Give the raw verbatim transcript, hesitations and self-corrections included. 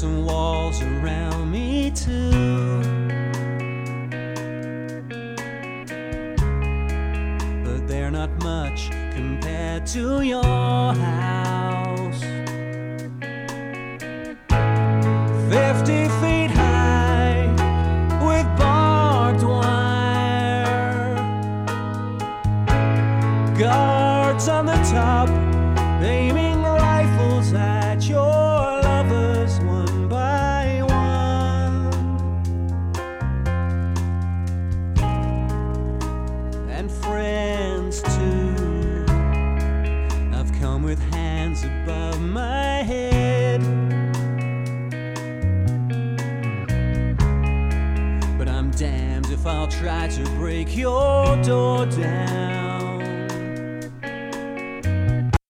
some walls around me too, but they're not much compared to your house. Fifty feet high with barbed wire, guards on the top aiming rifles at your lovers one by one, and friends too. I've come with hands above my head, but I'm damned if I'll try to break your door down.